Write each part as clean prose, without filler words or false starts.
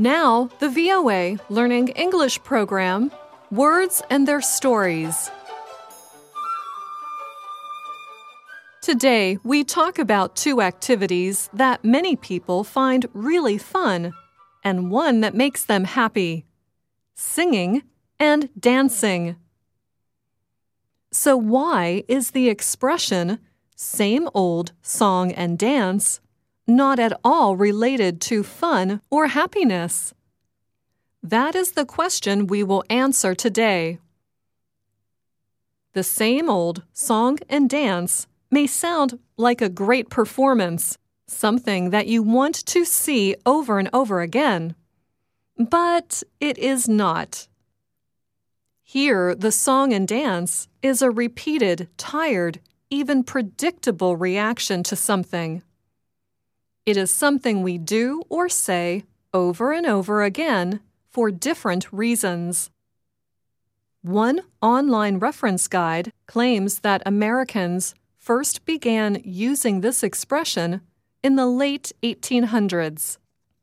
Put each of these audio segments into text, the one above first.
Now, the VOA Learning English program, Words and Their Stories. Today, we talk about two activities that many people find really fun, and one that makes them happy: singing and dancing. So why is the expression, same old song and dance, not at all related to fun or happiness? That is the question we will answer today. The same old song and dance may sound like a great performance, something that you want to see over and over again. But it is not. Here, the song and dance is a repeated, tired, even predictable reaction to something. It is something we do or say over and over again for different reasons. One online reference guide claims that Americans first began using this expression in the late 1800s.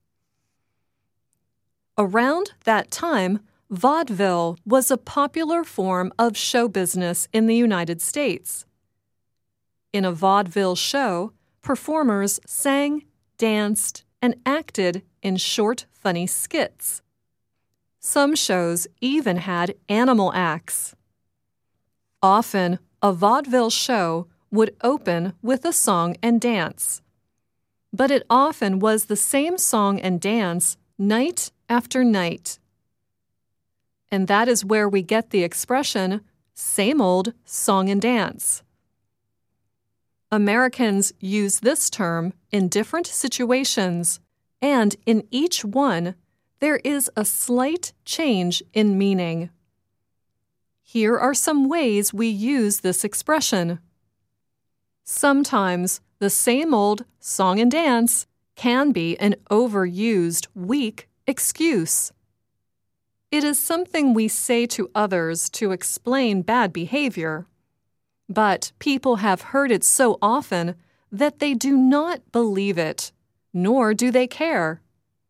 Around that time, vaudeville was a popular form of show business in the United States. In a vaudeville show, performers sang, danced, and acted in short, funny skits. Some shows even had animal acts. Often, a vaudeville show would open with a song and dance. But it often was the same song and dance night after night. And that is where we get the expression, same old song and dance. Americans use this term in different situations, and in each one, there is a slight change in meaning. Here are some ways we use this expression. Sometimes the same old song and dance can be an overused, weak excuse. It is something we say to others to explain bad behavior. But people have heard it so often that they do not believe it, nor do they care.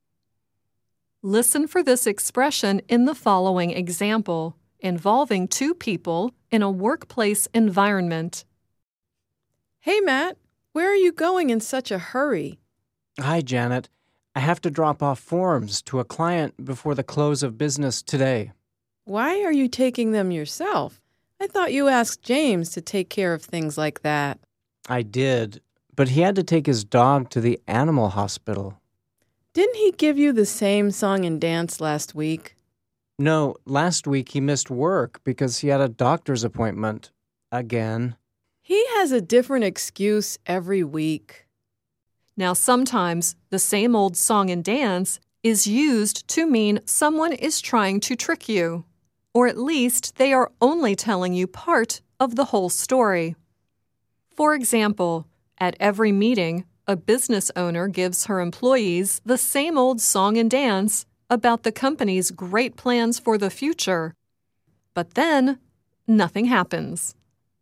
Listen for this expression in the following example, involving two people in a workplace environment. Hey, Matt, where are you going in such a hurry? Hi, Janet. I have to drop off forms to a client before the close of business today. Why are you taking them yourself? I thought you asked James to take care of things like that. I did, but he had to take his dog to the animal hospital. Didn't he give you the same song and dance last week? No, last week he missed work because he had a doctor's appointment. Again. He has a different excuse every week. Now, sometimes the same old song and dance is used to mean someone is trying to trick you, or at least they are only telling you part of the whole story. For example, at every meeting, a business owner gives her employees the same old song and dance about the company's great plans for the future. But then, nothing happens.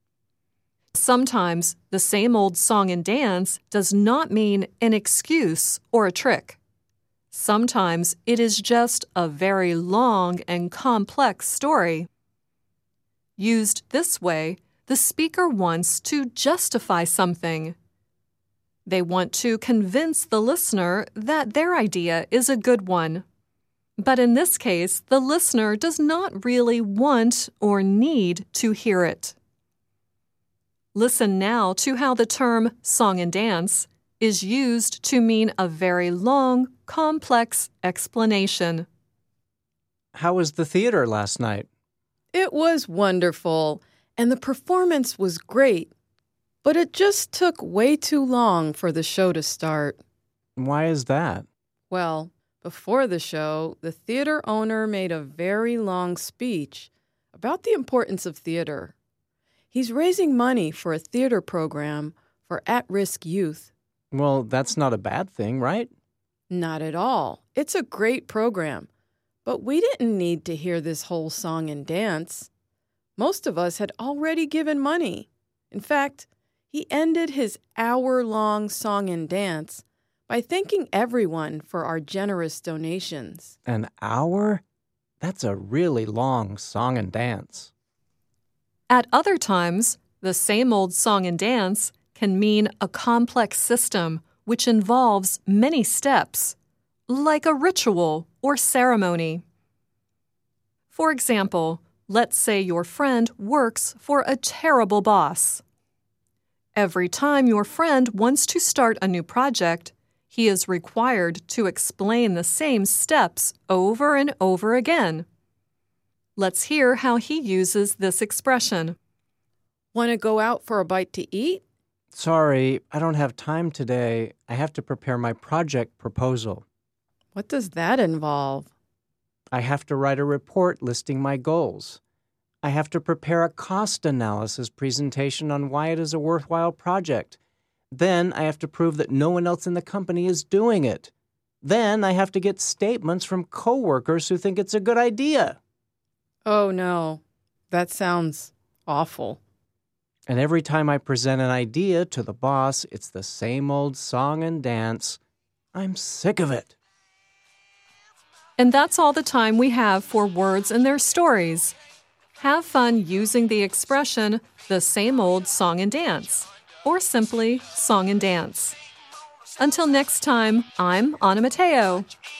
Sometimes the same old song and dance does not mean an excuse or a trick. Sometimes it is just a very long and complex story. Used this way, the speaker wants to justify something. They want to convince the listener that their idea is a good one. But in this case, the listener does not really want or need to hear it. Listen now to how the term song and dance is used to mean a very long, complex explanation. How was the theater last night? It was wonderful, and the performance was great. But it just took way too long for the show to start. Why is that? Well, before the show, the theater owner made a very long speech about the importance of theater. He's raising money for a theater program for at-risk youth. Well, that's not a bad thing, right? Not at all. It's a great program. But we didn't need to hear this whole song and dance. Most of us had already given money. In fact, he ended his hour-long song and dance by thanking everyone for our generous donations. An hour? That's a really long song and dance. At other times, the same old song and dance can mean a complex system which involves many steps, like a ritual or ceremony. For example, let's say your friend works for a terrible boss. Every time your friend wants to start a new project, he is required to explain the same steps over and over again. Let's hear how he uses this expression. Want to go out for a bite to eat? Sorry, I don't have time today. I have to prepare my project proposal. What does that involve? I have to write a report listing my goals. I have to prepare a cost analysis presentation on why it is a worthwhile project. Then I have to prove that no one else in the company is doing it. Then I have to get statements from coworkers who think it's a good idea. Oh no, that sounds awful. And every time I present an idea to the boss, it's the same old song and dance. I'm sick of it. And that's all the time we have for words and their stories. Have fun using the expression, the same old song and dance, or simply song and dance. Until next time, I'm Anna Mateo.